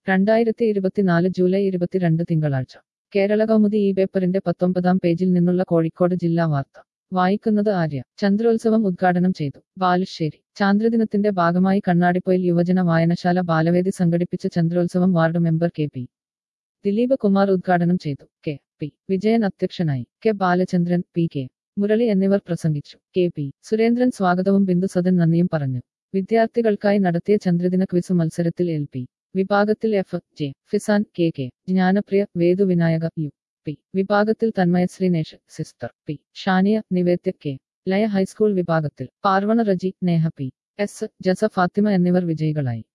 2024 July 22 തിങ്കളാഴ്ച കേരള കൗമുദി ഈ പേപ്പറിന്റെ 19-ാം പേജിൽ നിന്നുള്ള കോഴിക്കോട് ജില്ലാ വാർത്ത വായിക്കുന്നത് ആര്യ. ചന്ദ്രോത്സവം ഉദ്ഘാടനം ചെയ്തു. ബാലുശ്ശേരി. ചാന്ദ്രദിനത്തിന്റെ ഭാഗമായി കണ്ണാടിപ്പൊയിൽ യുവജന വായനശാല ബാലവേദി സംഘടിപ്പിച്ച ചന്ദ്രോത്സവം ward member K P. Dileep Kumar ഉദ്ഘാടനം ചെയ്തു. കെ.പി. വിജയൻ അധ്യക്ഷനായി. കെ. ബാലചന്ദ്രൻ, പി.കെ. മുരളി എന്നിവർ പ്രസംഗിച്ചു. കെ.പി. സുരേന്ദ്രൻ സ്വാഗതവും ബിന്ദു സദൻ നന്ദിയും പറഞ്ഞു. വിദ്യാർത്ഥികൾക്കായി നടത്തിയ ചന്ദ്രദിന ക്വിസ് മത്സരത്തിൽ എൽ.പി. വിഭാഗത്തിൽ F J. Fizan, K K. Jnanapriya, Vedu Vinayaka, U P. വിഭാഗത്തിൽ Thanmayasree Nesh, sister P. Shania, Nivedya K. Laya high school വിഭാഗത്തിൽ പാർവണ റജി, നേഹ പി. എസ്. ജസ ഫാത്തിമ എന്നിവർ വിജയികളായി.